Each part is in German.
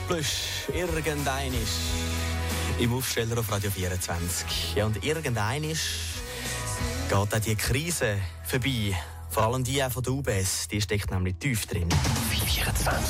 Plüsch, irgendeinisch. Im Aufsteller auf Radio 24. Ja, und irgendeinisch geht auch die Krise vorbei. Vor allem die von der UBS, die steckt nämlich tief drin. 24.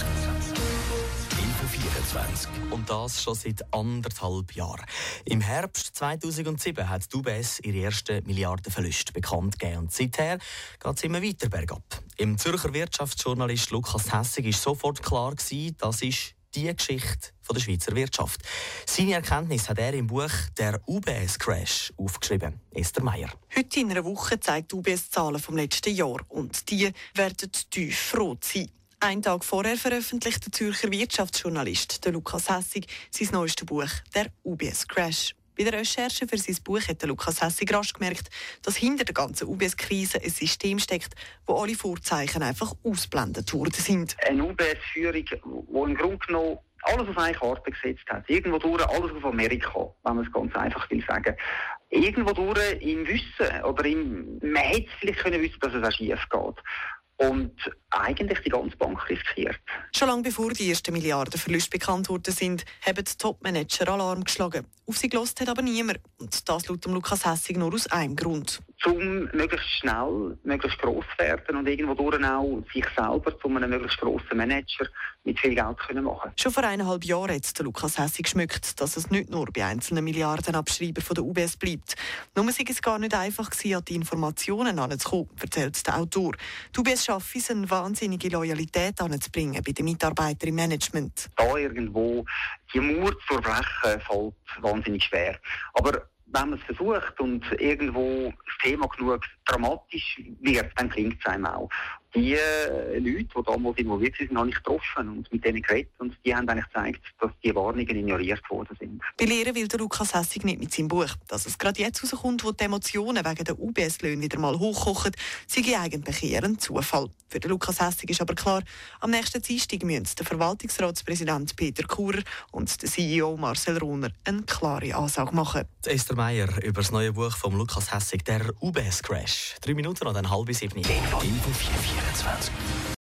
Info 24. Und das schon seit 1,5 Jahren. Im Herbst 2007 hat die UBS ihre ersten Milliardenverluste bekannt gegeben. Und seither geht es immer weiter bergab. Im Zürcher Wirtschaftsjournalist Lukas Hässig war sofort klar, das ist die Geschichte der Schweizer Wirtschaft. Seine Erkenntnis hat er im Buch «Der UBS-Crash» aufgeschrieben. Esther Meier. Heute in einer Woche zeigt die UBS Zahlen vom letzten Jahr. Und die werden tief rot sein. Einen Tag vorher veröffentlicht der Zürcher Wirtschaftsjournalist Lukas Hässig sein neuestes Buch «Der UBS-Crash». Bei der Recherche für sein Buch hat Lukas Hässig rasch gemerkt, dass hinter der ganzen UBS-Krise ein System steckt, wo alle Vorzeichen einfach ausblendet worden sind. Eine UBS-Führung, die im Grunde genommen alles auf eine Karte gesetzt hat. Irgendwo durch alles auf Amerika, wenn man es ganz einfach will sagen. Irgendwo durch im Wissen, oder man hätte es vielleicht können wissen, dass es auch schief geht. Und eigentlich die ganze Bank riskiert. Schon lange bevor die ersten Milliardenverluste bekannt worden sind, haben die Top-Manager Alarm geschlagen. Auf sie gehört hat aber niemand. Und das laut Lukas Hässig nur aus einem Grund. Um möglichst schnell, möglichst gross werden und irgendwo durch auch sich selber zu einem möglichst grossen Manager mit viel Geld können machen. Schon vor 1,5 Jahren hat Lukas Hässig geschmückt, dass es nicht nur bei einzelnen Milliardenabschreibern von der UBS bleibt. Nur sei es gar nicht einfach gewesen, an die Informationen heranzukommen, erzählt der Autor. Die UBS schaffe es, eine wahnsinnige Loyalität anzubringen bei den Mitarbeitern im Management. Da irgendwo die Mauer zu brechen, fällt wahnsinnig schwer. Aber wenn man es versucht und irgendwo das Thema genug dramatisch wird, dann klingt es einem auch. Die Leute, die damals involviert sind, habe ich getroffen und mit denen geredet. Und die haben eigentlich gezeigt, dass die Warnungen ignoriert worden sind. Belehren will der Lukas Hässig nicht mit seinem Buch. Dass es gerade jetzt rauskommt, wo die Emotionen wegen der UBS-Löhne wieder mal hochkochen, sei eigentlich eher ein Zufall. Für den Lukas Hässig ist aber klar, am nächsten Dienstag müssen der Verwaltungsratspräsident Peter Kurer und der CEO Marcel Rohner eine klare Ansage machen. Esther Meier über das neue Buch von Lukas Hässig, «Der UBS-Crash». 3 Minuten und dann 6:30. Info 24.